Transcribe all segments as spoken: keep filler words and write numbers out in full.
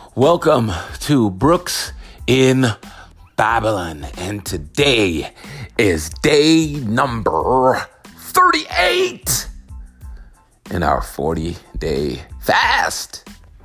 Welcome to Brooks in Babylon, and today is day number thirty-eight in our forty-day fast.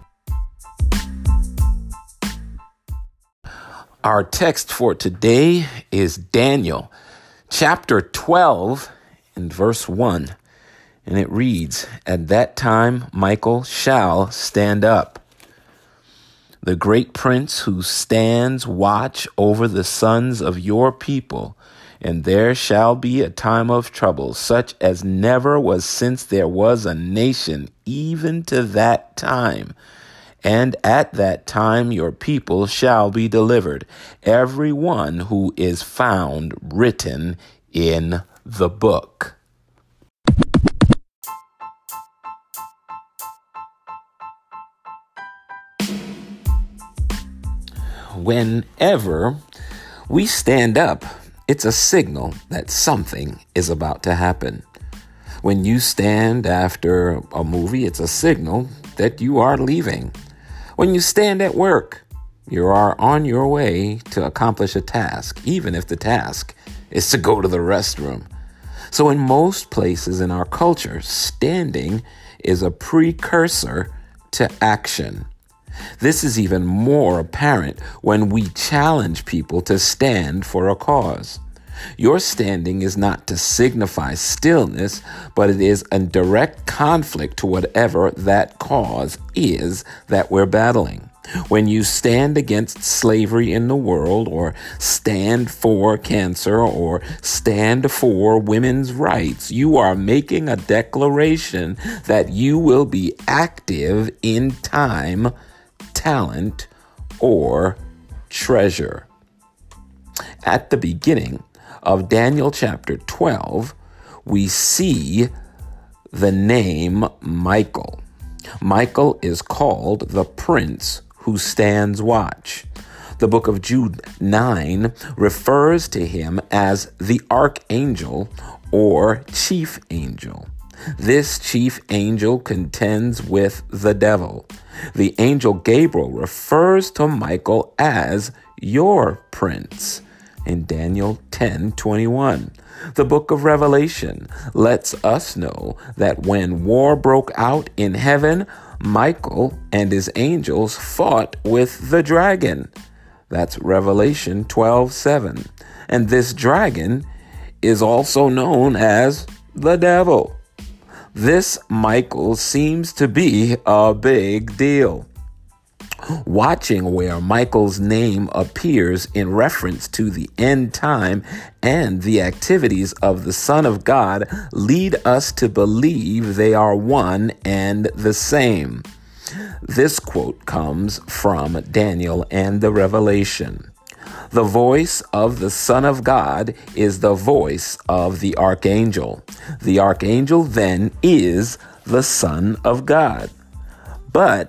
Our text for today is Daniel chapter twelve and verse one, and it reads, "At that time Michael shall stand up, the great prince who stands watch over the sons of your people, and there shall be a time of trouble, such as never was since there was a nation, even to that time. And at that time your people shall be delivered, every one who is found written in the book." Whenever we stand up, it's a signal that something is about to happen. When you stand after a movie, it's a signal that you are leaving. When you stand at work, you are on your way to accomplish a task, even if the task is to go to the restroom. So in most places in our culture, standing is a precursor to action. This is even more apparent when we challenge people to stand for a cause. Your standing is not to signify stillness, but it is a direct conflict to whatever that cause is that we're battling. When you stand against slavery in the world, or stand for cancer, or stand for women's rights, you are making a declaration that you will be active in time, talent, or treasure. At the beginning of Daniel chapter twelve, we see the name Michael. Michael is called the prince who stands watch. The book of Jude nine refers to him as the archangel or chief angel. This chief angel contends with the devil. The angel Gabriel refers to Michael as your prince in Daniel ten twenty-one. The book of Revelation lets us know that when war broke out in heaven, Michael and his angels fought with the dragon. That's Revelation twelve seven. And this dragon is also known as the devil. This Michael seems to be a big deal. Watching where Michael's name appears in reference to the end time and the activities of the Son of God lead us to believe they are one and the same. This quote comes from Daniel and the Revelation. The voice of the Son of God is the voice of the archangel. The archangel then is the Son of God. But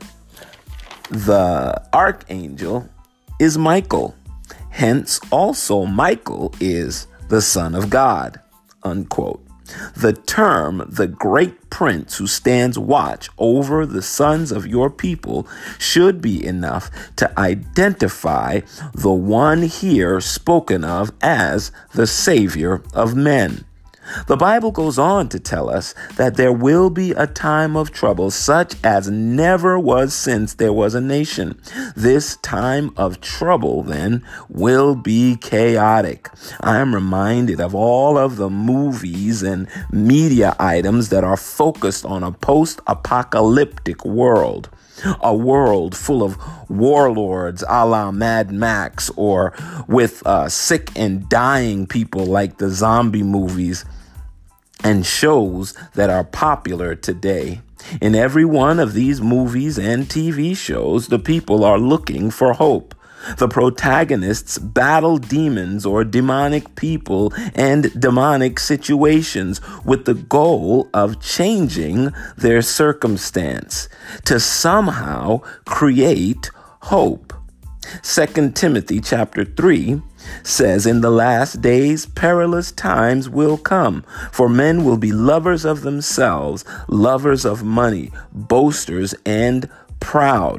the archangel is Michael. Hence, also Michael is the Son of God, unquote. The term, the great prince who stands watch over the sons of your people, should be enough to identify the one here spoken of as the Savior of men. The Bible goes on to tell us that there will be a time of trouble such as never was since there was a nation. This time of trouble, then, will be chaotic. I am reminded of all of the movies and media items that are focused on a post-apocalyptic world. A world full of warlords a la Mad Max, or with uh, sick and dying people like the zombie movies and shows that are popular today. In every one of these movies and T V shows, the people are looking for hope. The protagonists battle demons or demonic people and demonic situations with the goal of changing their circumstance to somehow create hope. Second Timothy chapter three says, "In the last days perilous times will come, for men will be lovers of themselves, lovers of money, boasters, and proud."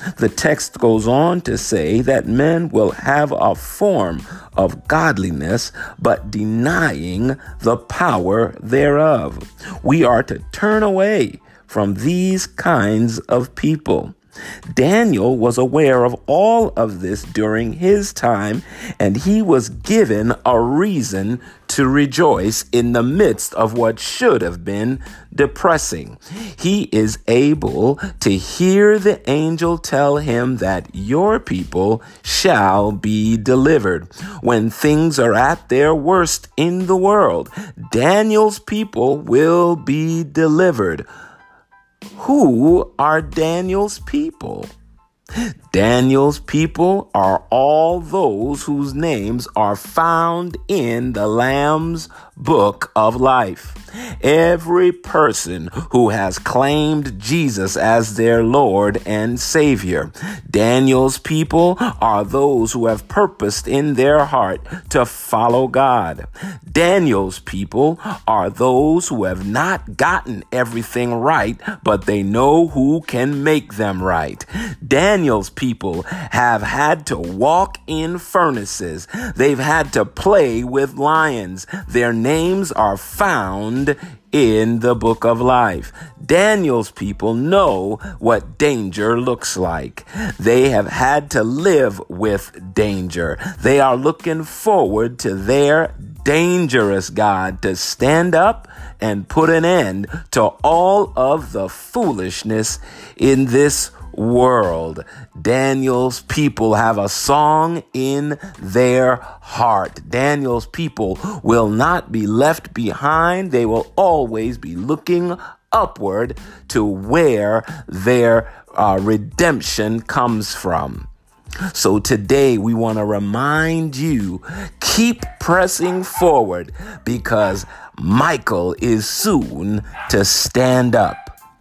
The text goes on to say that men will have a form of godliness, but denying the power thereof. We are to turn away from these kinds of people. Daniel was aware of all of this during his time, and he was given a reason to rejoice in the midst of what should have been depressing. He is able to hear the angel tell him that your people shall be delivered. When things are at their worst in the world, Daniel's people will be delivered. Who are Daniel's people? Daniel's people are all those whose names are found in the Lamb's Book of Life. Every person who has claimed Jesus as their Lord and Savior. Daniel's people are those who have purposed in their heart to follow God. Daniel's people are those who have not gotten everything right, but they know who can make them right. Daniel's people have had to walk in furnaces. They've had to play with lions. Their names are found in the book of life. Daniel's people know what danger looks like. They have had to live with danger. They are looking forward to their dangerous God to stand up and put an end to all of the foolishness in this world. Daniel's people have a song in their heart. Daniel's people will not be left behind. They will always be looking upward to where their uh, redemption comes from. So today we want to remind you, keep pressing forward because Michael is soon to stand up.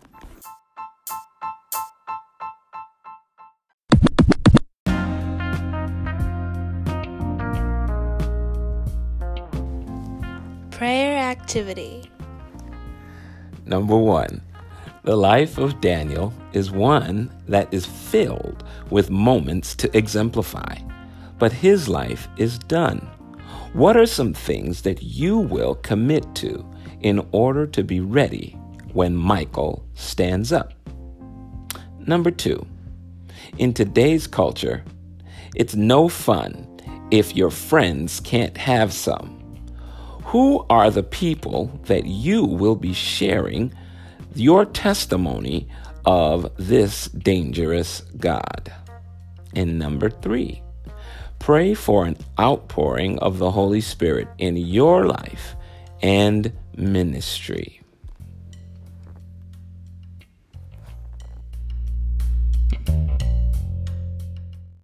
Prayer activity. Number one, the life of Daniel is one that is filled with moments to exemplify, but his life is done. What are some things that you will commit to in order to be ready when Michael stands up? Number two, in today's culture, it's no fun if your friends can't have some. Who are the people that you will be sharing your testimony of this dangerous God? And number three, pray for an outpouring of the Holy Spirit in your life and ministry.